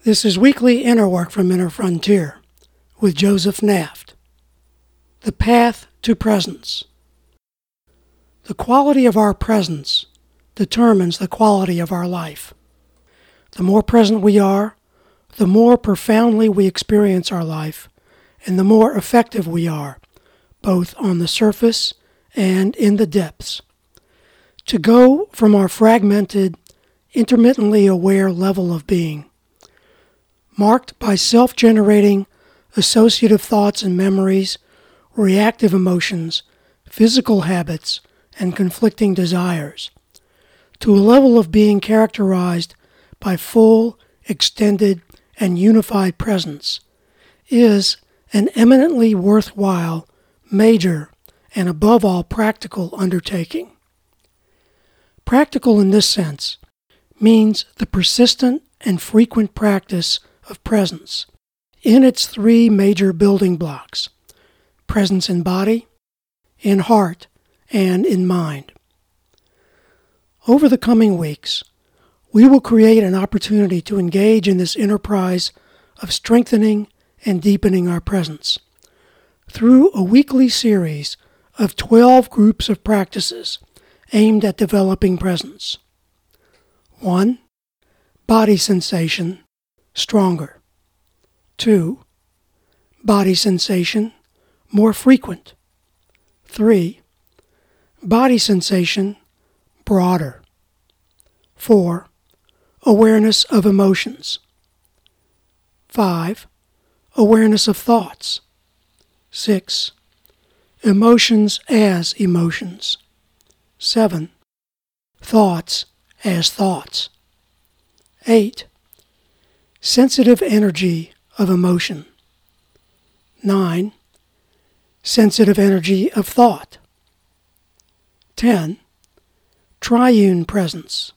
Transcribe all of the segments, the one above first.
This is weekly inner work from Inner Frontier with Joseph Naft. The path to presence. The quality of our presence determines the quality of our life. The more present we are, the more profoundly we experience our life, and the more effective we are, both on the surface and in the depths. To go from our fragmented, intermittently aware level of being, marked by self-generating associative thoughts and memories, reactive emotions, physical habits, and conflicting desires, to a level of being characterized by full, extended, and unified presence, is an eminently worthwhile, major, and above all practical undertaking. Practical in this sense means the persistent and frequent practice of presence in its three major building blocks: presence in body, in heart, and in mind. Over the coming weeks, we will create an opportunity to engage in this enterprise of strengthening and deepening our presence through a weekly series of 12 groups of practices aimed at developing presence. 1. Body sensation, stronger. 2. Body sensation, more frequent. 3. Body sensation, broader. 4. Awareness of emotions. 5. Awareness of thoughts. 6. Emotions as emotions. 7. Thoughts as thoughts. 8. Sensitive energy of emotion. 9. Sensitive energy of thought. 10. Triune presence.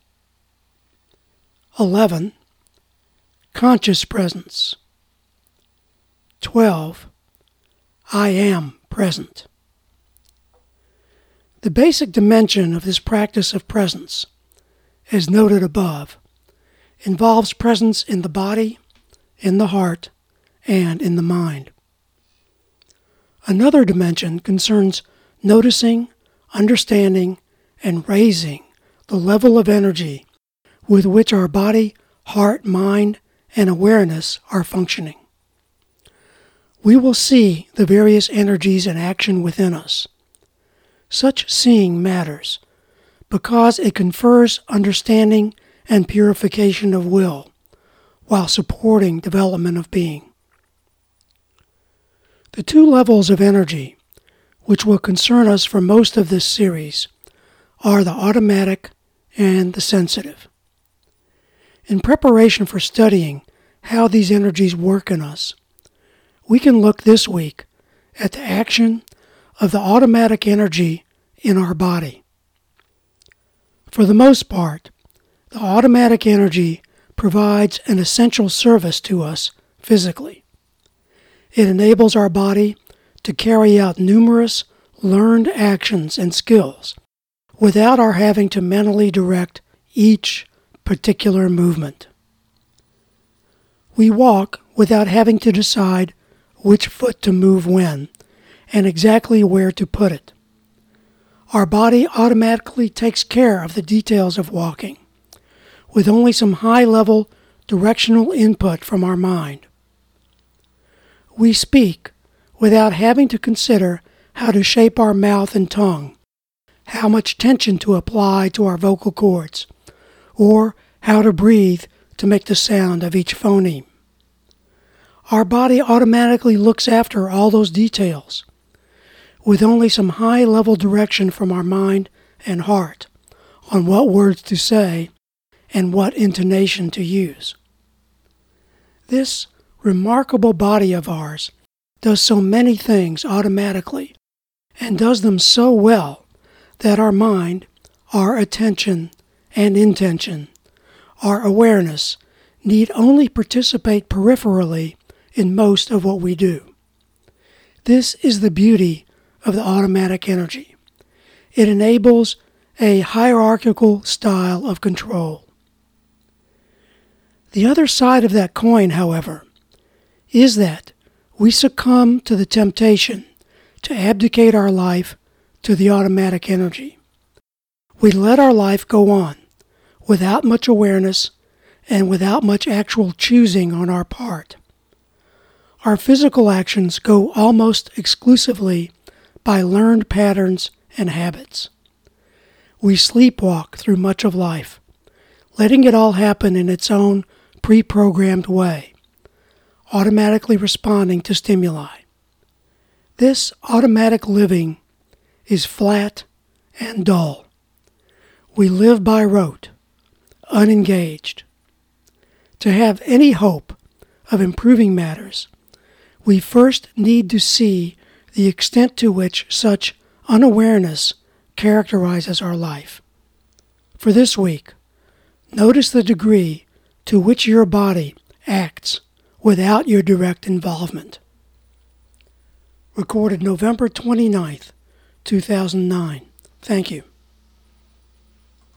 11. Conscious presence. 12. I am present. The basic dimension of this practice of presence, as noted above, involves presence in the body, in the heart, and in the mind. Another dimension concerns noticing, understanding, and raising the level of energy with which our body, heart, mind, and awareness are functioning. We will see the various energies in action within us. Such seeing matters because it confers understanding and purification of will, while supporting development of being. The two levels of energy, which will concern us for most of this series, are the automatic and the sensitive. In preparation for studying how these energies work in us, we can look this week at the action of the automatic energy in our body. For the most part, the automatic energy provides an essential service to us physically. It enables our body to carry out numerous learned actions and skills without our having to mentally direct each particular movement. We walk without having to decide which foot to move when and exactly where to put it. Our body automatically takes care of the details of walking, with only some high-level directional input from our mind. We speak without having to consider how to shape our mouth and tongue, how much tension to apply to our vocal cords, or how to breathe to make the sound of each phoneme. Our body automatically looks after all those details, with only some high-level direction from our mind and heart on what words to say and what intonation to use. This remarkable body of ours does so many things automatically and does them so well that our mind, our attention and intention, our awareness need only participate peripherally in most of what we do. This is the beauty of the automatic energy. It enables a hierarchical style of control. The other side of that coin, however, is that we succumb to the temptation to abdicate our life to the automatic energy. We let our life go on without much awareness and without much actual choosing on our part. Our physical actions go almost exclusively by learned patterns and habits. We sleepwalk through much of life, letting it all happen in its own pre-programmed way, automatically responding to stimuli. This automatic living is flat and dull. We live by rote, unengaged. To have any hope of improving matters, we first need to see the extent to which such unawareness characterizes our life. For this week, notice the degree to which your body acts without your direct involvement. Recorded November 29th, 2009. Thank you.